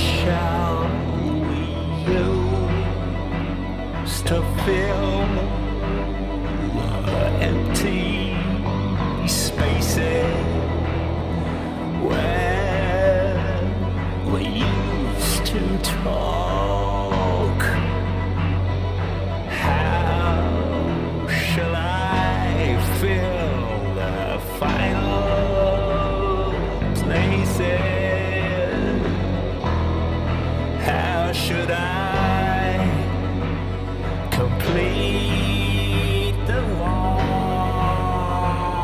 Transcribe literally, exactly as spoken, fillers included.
shall we use to fill the empty spaces where we used to talk? How shall I fill the final places? How should I complete